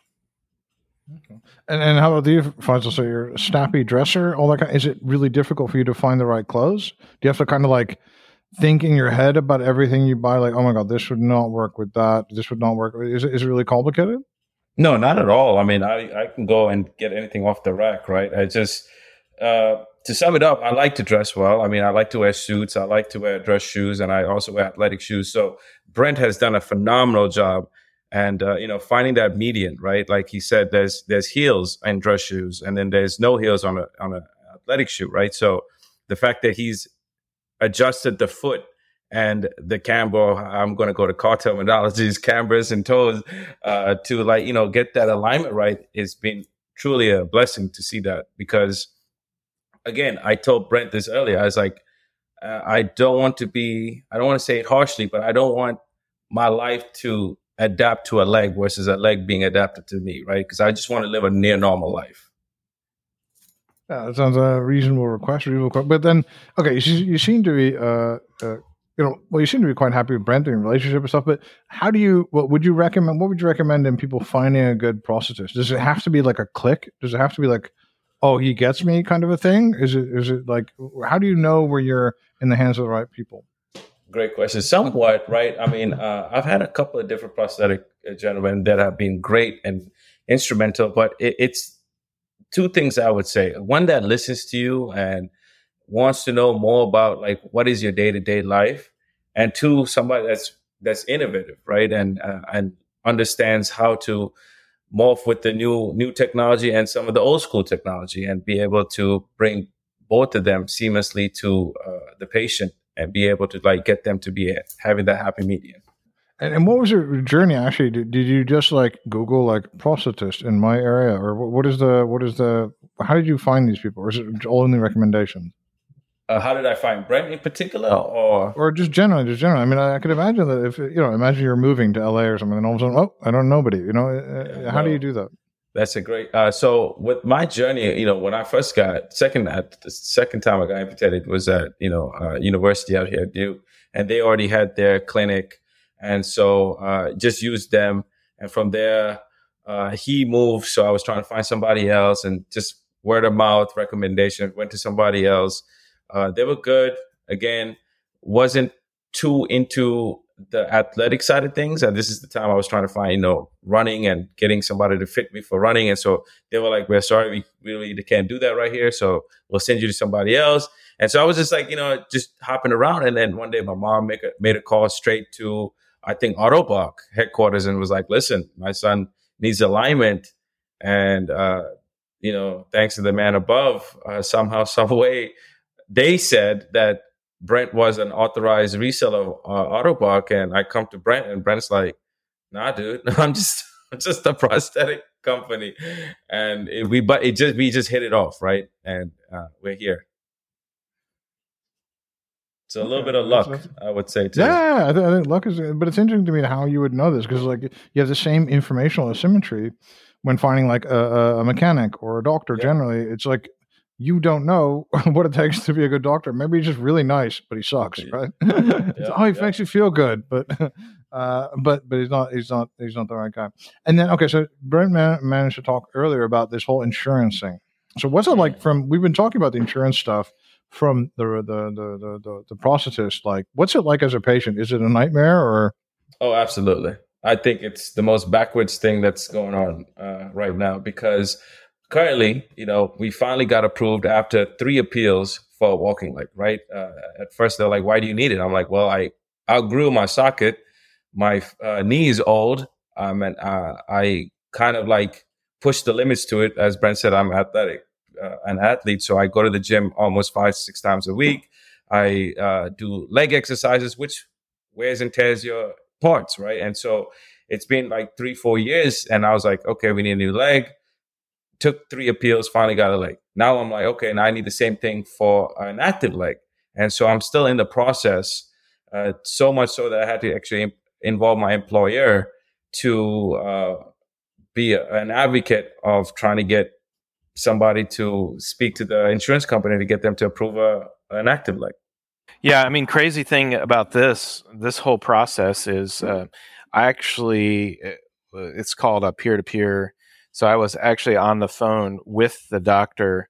Okay. And and how about you, Faisal? So you're a snappy dresser, all that kind. Is it really difficult for you to find the right clothes? Do you have to kind of like think in your head about everything you buy? Like, oh my God, this would not work with that. This would not work. Is it, is it really complicated? No, not at all. I mean, I, I can go and get anything off the rack, right? I just, uh, to sum it up, I like to dress well. I mean, I like to wear suits. I like to wear dress shoes, and I also wear athletic shoes. So Brent has done a phenomenal job. And, uh, you know, finding that median, right? Like he said, there's there's heels in dress shoes, and then there's no heels on a on an athletic shoe, right? So the fact that he's adjusted the foot and the camber, I'm going to go to car terminologies, cambers and toes, uh, to like, you know, get that alignment right, has been truly a blessing to see that. Because again, I told Brent this earlier, I was like, uh, I don't want to be, I don't want to say it harshly, but I don't want my life to adapt to a leg versus a leg being adapted to me, right? Because I just want to live a near normal life. Yeah, that sounds a reasonable request, reasonable request. But then, okay, you, you seem to be, uh, uh, you know, well, you seem to be quite happy with Brent and relationship and stuff. But how do you? What would you recommend? What would you recommend in people finding a good prosthetist? Does it have to be like a click? Does it have to be like, oh, he gets me kind of a thing? Is it? Is it like? How do you know where you're in the hands of the right people? Great question. Somewhat, right? I mean, uh, I've had a couple of different prosthetic gentlemen that have been great and instrumental, but it, it's two things I would say. One that listens to you and wants to know more about like what is your day-to-day life, and two, somebody that's that's innovative, right? And uh, and understands how to morph with the new new technology and some of the old school technology, and be able to bring both of them seamlessly to uh, the patient, and be able to like get them to be having that happy medium. And, and what was your journey actually? Did, did you just like Google like prosthetist in my area, or what, what is the what is the how did you find these people, or is it all in the recommendations? Uh, how did I find Brent in particular, or or just generally, just generally? I mean, I, I could imagine that if you know, imagine you're moving to L A or something, and all of a sudden, oh, I don't know nobody. You know, yeah, how no. do you do that? That's a great. Uh, so with my journey, you know, when I first got second at the second time I got amputated was at you know uh, university out here at Duke, and they already had their clinic, and so uh, just used them. And from there, uh, he moved, so I was trying to find somebody else, and just word of mouth recommendation went to somebody else. Uh, they were good. Again, wasn't too into the athletic side of things. And this is the time I was trying to find, you know, running and getting somebody to fit me for running. And so they were like, we're sorry, we really can't do that right here. So we'll send you to somebody else. And so I was just like, you know, just hopping around. And then one day my mom make a, made a call straight to, I think, Autobach headquarters, and was like, listen, my son needs alignment. And, uh, you know, thanks to the man above, uh, somehow, some way, they said that Brent was an authorized reseller of uh, Autobach, and I come to Brent, and Brent's like, "Nah, dude, I'm just I'm just a prosthetic company," and it, we but it just we just hit it off, right, and uh, we're here. So a little okay. bit of luck, I would say, too. Yeah, I, th- I think luck is, but it's interesting to me how you would know this, because like you have the same informational asymmetry when finding like a, a mechanic or a doctor. Yeah. Generally, it's like, you don't know what it takes to be a good doctor. Maybe he's just really nice, but he sucks, right? Yeah, oh, he yeah. makes you feel good, but uh, but but he's not he's not he's not the right guy. And then okay, so Brent man- managed to talk earlier about this whole insurance thing. So what's it like from? We've been talking about the insurance stuff from the the the the the, the prosthetist. Like, what's it like as a patient? Is it a nightmare or? Oh, absolutely. I think it's the most backwards thing that's going on uh, right now, because currently, you know, we finally got approved after three appeals for a walking leg, right? Uh, at first, they're like, why do you need it? I'm like, well, I outgrew my socket. My uh, knee is old. Um, and uh, I kind of like push the limits to it. As Brent said, I'm athletic, uh, an athlete. So I go to the gym almost five, six times a week. I uh, do leg exercises, which wears and tears your parts, right? And so it's been like three, four years. And I was like, okay, we need a new leg. Took three appeals, finally got a leg. Now I'm like, okay, now I need the same thing for an active leg. And so I'm still in the process, uh, so much so that I had to actually involve my employer to uh, be a, an advocate of trying to get somebody to speak to the insurance company to get them to approve a, an active leg. Yeah, I mean, crazy thing about this this whole process is uh, I actually it's called a peer to peer. So I was actually on the phone with the doctor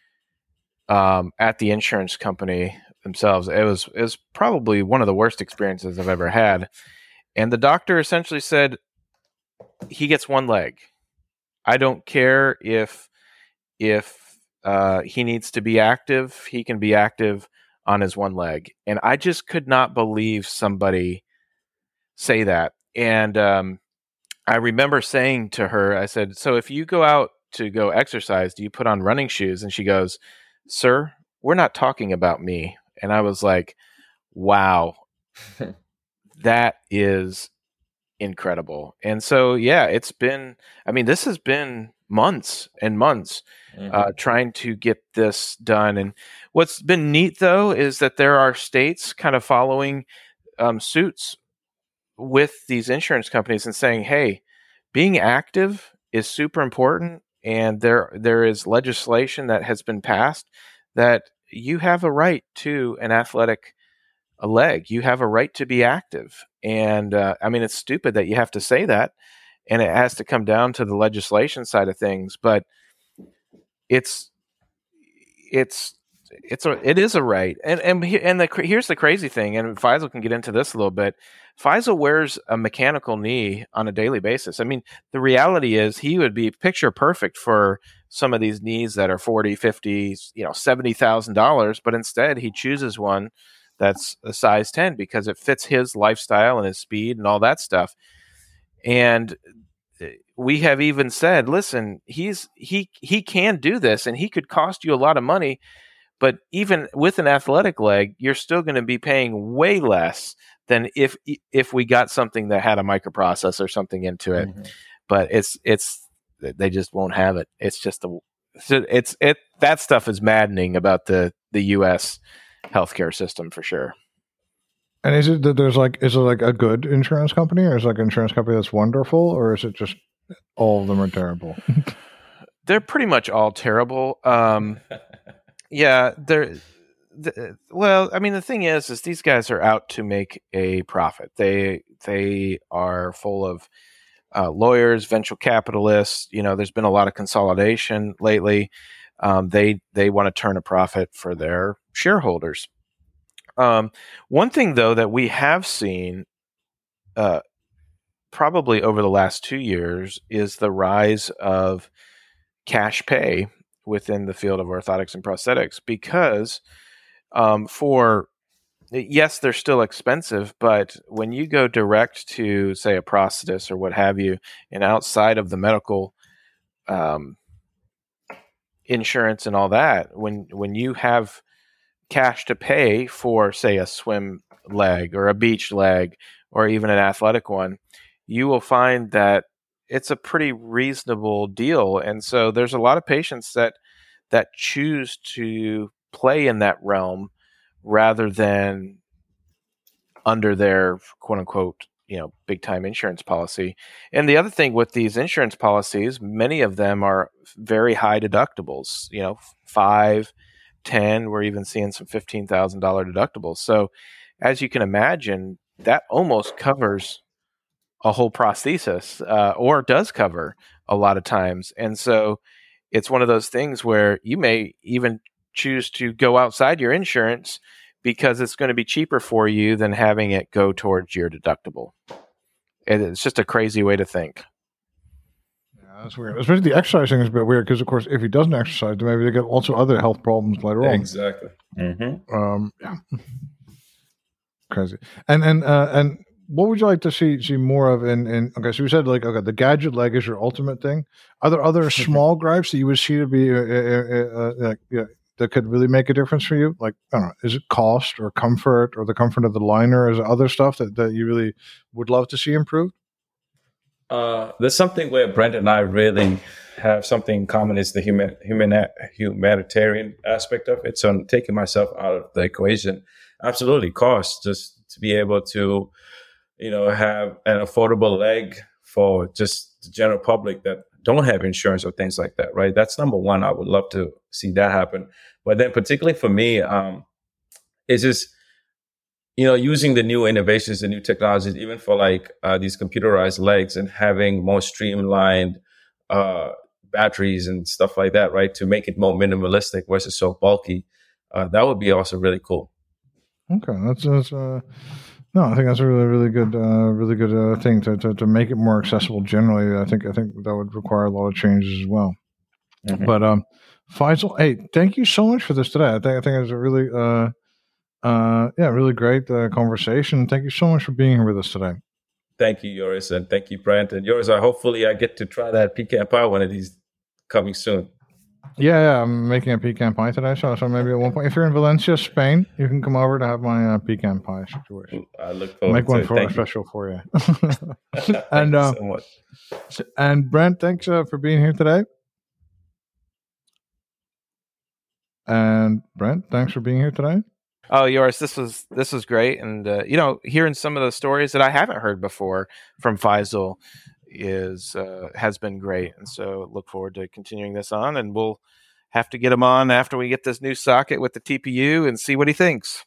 um, at the insurance company themselves. It was it was probably one of the worst experiences I've ever had. And the doctor essentially said he gets one leg. I don't care if if uh, he needs to be active. He can be active on his one leg. And I just could not believe somebody say that. And um, I remember saying to her, I said, so if you go out to go exercise, do you put on running shoes? And she goes, sir, we're not talking about me. And I was like, wow, that is incredible. And so, yeah, it's been, I mean, this has been months and months mm-hmm. uh, trying to get this done. And what's been neat, though, is that there are states kind of following um, suits with these insurance companies and saying, hey, being active is super important. And there there is legislation that has been passed that you have a right to an athletic a leg. You have a right to be active. And uh, I mean, it's stupid that you have to say that. And it has to come down to the legislation side of things. But it's it's it's a it is a right. And and and the, here's the crazy thing. And Faisal can get into this a little bit. Faisal wears a mechanical knee on a daily basis. I mean, the reality is he would be picture perfect for some of these knees that are forty, fifty, you know, seventy thousand dollars. But instead, he chooses one that's a size ten because it fits his lifestyle and his speed and all that stuff. And we have even said, listen, he's he he can do this, and he could cost you a lot of money. But even with an athletic leg, you're still going to be paying way less than if if we got something that had a microprocessor or something into it. Mm-hmm. But it's it's they just won't have it. It's just the it's it that stuff is maddening about the the U S healthcare system for sure. And is it that there's like is it like a good insurance company, or is it like an insurance company that's wonderful, or is it just all of them are terrible? They're pretty much all terrible. Um, yeah, they're. The, well, I mean, the thing is, is these guys are out to make a profit. They they are full of uh, lawyers, venture capitalists. You know, there's been a lot of consolidation lately. Um, they they want to turn a profit for their shareholders. Um, one thing, though, that we have seen uh, probably over the last two years is the rise of cash pay within the field of orthotics and prosthetics, because um, for, yes, they're still expensive, but when you go direct to, say, a prosthetist or what have you, and outside of the medical um, insurance and all that, when when you have cash to pay for, say, a swim leg or a beach leg or even an athletic one, you will find that it's a pretty reasonable deal. And so there's a lot of patients that that choose to play in that realm rather than under their quote unquote, you know, big time insurance policy. And the other thing with these insurance policies, many of them are very high deductibles, you know, five, ten, we're even seeing some fifteen thousand dollars deductibles. So as you can imagine, that almost covers a whole prosthesis, uh, or does cover a lot of times. And so it's one of those things where you may even choose to go outside your insurance because it's going to be cheaper for you than having it go towards your deductible. And it's just a crazy way to think. Yeah, that's weird. Especially the exercise thing is a bit weird because, of course, if he doesn't exercise, then maybe they get also other health problems later on. Exactly. Mm-hmm. Um, yeah. Crazy. And and uh, and what would you like to see see more of in, in okay, so we said like okay, the gadget leg is your ultimate thing. Are there other small gripes that you would see to be uh, uh, uh, uh, yeah, that could really make a difference for you? Like, I don't know, is it cost or comfort or the comfort of the liner? Is there other stuff that, that you really would love to see improved? Uh, there's something where Brent and I really have something in common is the human, human humanitarian aspect of it. So I'm taking myself out of the equation. Absolutely, cost, just to be able to, you know, have an affordable leg for just the general public that don't have insurance or things like that, right? That's number one. I would love to see that happen. But then particularly for me, um, it's just, you know, using the new innovations, the new technologies, even for like uh, these computerized legs and having more streamlined uh, batteries and stuff like that, right? To make it more minimalistic versus so bulky. Uh, that would be also really cool. Okay. That's, that's uh, no, I think that's a really, really good, uh, really good uh, thing to, to, to make it more accessible generally. I think, I think that would require a lot of changes as well. Mm-hmm. But, um, Faisal, hey, thank you so much for this today. I think, I think it was a really, uh, uh, yeah, really great uh, conversation. Thank you so much for being here with us today. Thank you, Joris, and thank you, Brent. And Joris, I hopefully I get to try that pecan pie one of these coming soon. Yeah, yeah, I'm making a pecan pie today, so so maybe at one point, if you're in Valencia, Spain, you can come over to have my uh, pecan pie situation. I look forward Make to one it. for Thank a special you. for you. Thank and you uh, so much. And Brent, thanks uh, for being here today. And Brent, thanks for being here today. Oh, Joris, this was this was great, and uh, you know, hearing some of the stories that I haven't heard before from Faisal is uh, has been great, and so look forward to continuing this on, and we'll have to get him on after we get this new socket with the T P U and see what he thinks.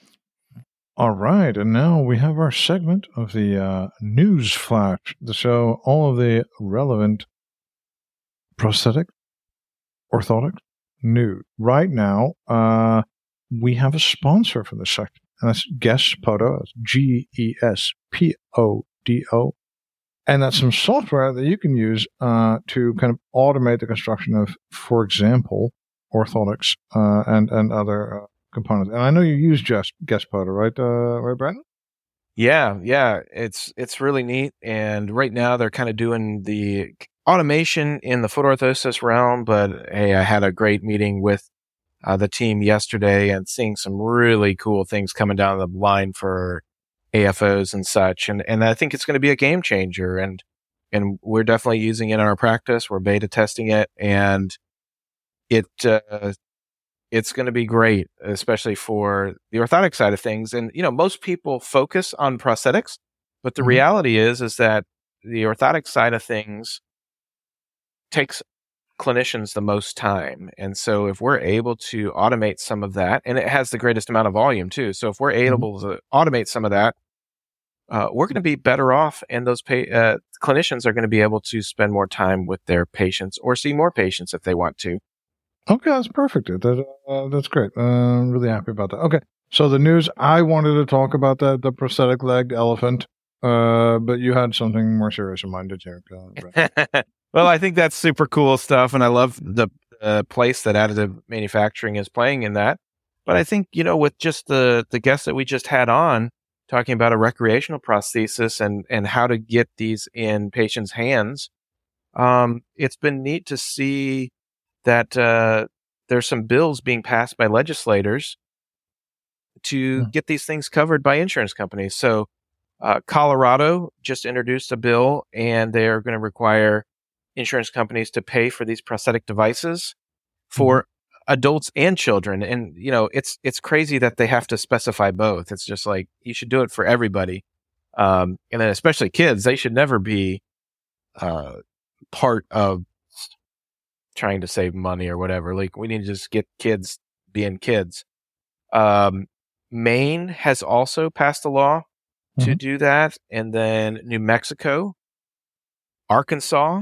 All right, and now we have our segment of the uh, news flash to show all of the relevant prosthetic orthotic news. Right now, uh, we have a sponsor for this section, and that's Gespodo. That's G E S P O D O. And that's some software that you can use uh, to kind of automate the construction of, for example, orthotics uh, and and other uh, components. And I know you use just Gespodo, right, uh, right, Brandon? Yeah, yeah, it's it's really neat. And right now they're kind of doing the automation in the foot orthosis realm. But hey, I had a great meeting with uh, the team yesterday and seeing some really cool things coming down the line for A F Os and such, and and I think it's going to be a game changer, and and we're definitely using it in our practice. We're beta testing it, and it uh, it's going to be great, especially for the orthotic side of things. And you know, most people focus on prosthetics, but the mm-hmm. reality is is that the orthotic side of things takes clinicians the most time, and so if we're able to automate some of that, and it has the greatest amount of volume too, so if we're able mm-hmm. to automate some of that, uh, we're going to be better off, and those pa- uh, clinicians are going to be able to spend more time with their patients or see more patients if they want to. Okay, that's perfect. That, uh, that's great. Uh, I'm really happy about that. Okay, so the news, I wanted to talk about the, the prosthetic legged elephant, uh, but you had something more serious in mind, did you? Uh, Well, I think that's super cool stuff, and I love the uh, place that additive manufacturing is playing in that. But I think, you know, with just the, the guests that we just had on, talking about a recreational prosthesis and, and how to get these in patients' hands, um, it's been neat to see that uh, there's some bills being passed by legislators to hmm. get these things covered by insurance companies. So uh, Colorado just introduced a bill, and they're going to require insurance companies to pay for these prosthetic devices for mm-hmm. adults and children. And, you know, it's, it's crazy that they have to specify both. It's just like, you should do it for everybody. Um, and then especially kids, they should never be, uh, part of trying to save money or whatever. Like, we need to just get kids being kids. Um, Maine has also passed a law mm-hmm. to do that. And then New Mexico, Arkansas,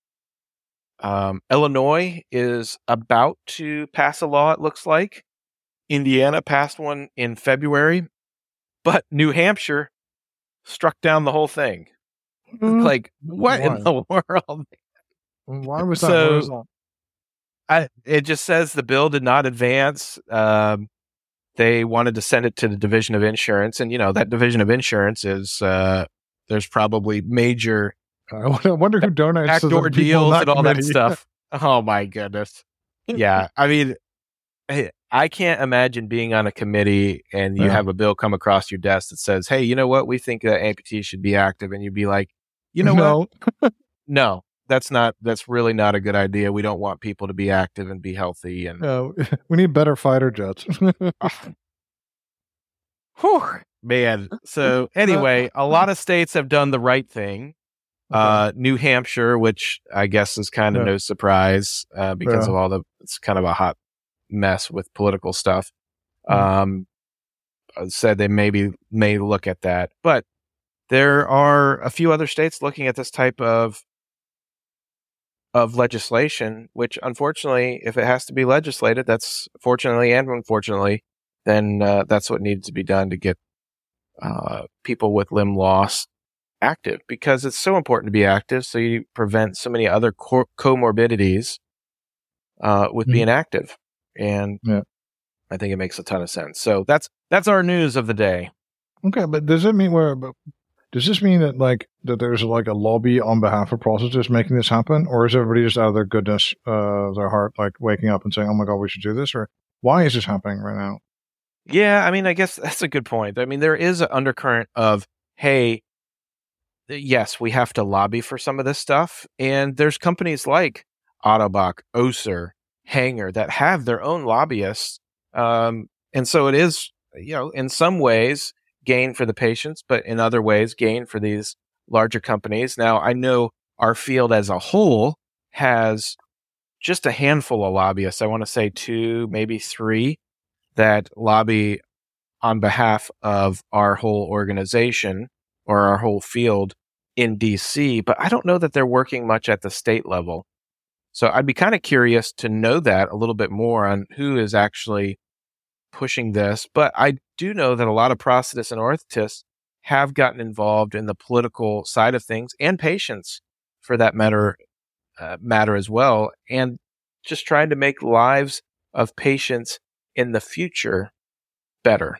Um, Illinois is about to pass a law, it looks like. Indiana passed one in February, but New Hampshire struck down the whole thing. Mm, like, what why? in the world? Why was that? So, was that? I, it just says the bill did not advance. Um, they wanted to send it to the Division of Insurance, and, you know, that Division of Insurance is, uh, there's probably major I wonder who donates backdoor to deals and all committee. that stuff. Oh my goodness. Yeah. I mean, I can't imagine being on a committee and you yeah. have a bill come across your desk that says, hey, you know what? We think that amputees should be active. And you'd be like, you know no. what? No, that's not, that's really not a good idea. We don't want people to be active and be healthy. And no, we need better fighter jets. Whew, man. So anyway, a lot of states have done the right thing. Uh, New Hampshire, which I guess is kind of Yeah. no surprise uh, because Yeah. of all the, it's kind of a hot mess with political stuff. Mhm. Um, said they maybe may look at that, but there are a few other states looking at this type of of legislation, which unfortunately, if it has to be legislated, that's fortunately and unfortunately, then uh, that's what needs to be done to get uh, people with limb loss active, because it's so important to be active so you prevent so many other co- comorbidities uh, with Mhm. being active. And Yeah. I think it makes a ton of sense. So that's that's our news of the day. Okay, but does it mean where? But does this mean that like that there's like a lobby on behalf of prostitutes making this happen, or is everybody just out of their goodness, uh, their heart, like waking up and saying, "Oh my God, we should do this"? Or why is this happening right now? Yeah, I mean, I guess that's a good point. I mean, there is an undercurrent of, hey, yes, we have to lobby for some of this stuff. And there's companies like Ottobock, Oser, Hanger that have their own lobbyists. Um, and so it is, you know, in some ways gain for the patients, but in other ways gain for these larger companies. Now, I know our field as a whole has just a handful of lobbyists. I want to say two, maybe three that lobby on behalf of our whole organization or our whole field in D C, but I don't know that they're working much at the state level. So I'd be kind of curious to know that a little bit more on who is actually pushing this. But I do know that a lot of prosthetists and orthotists have gotten involved in the political side of things, and patients for that matter, uh, matter as well, and just trying to make lives of patients in the future better.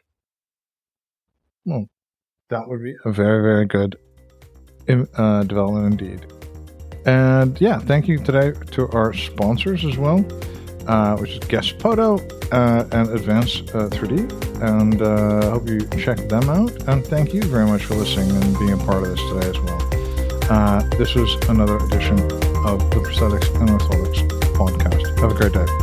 Well, that would be a very, very good uh, development indeed. And yeah, thank you today to our sponsors as well, uh, which is Guest Photo uh, and Advanced uh, three D. And I uh, hope you check them out. And thank you very much for listening and being a part of this today as well. Uh, this was another edition of the Prosthetics and Orthotics podcast. Have a great day.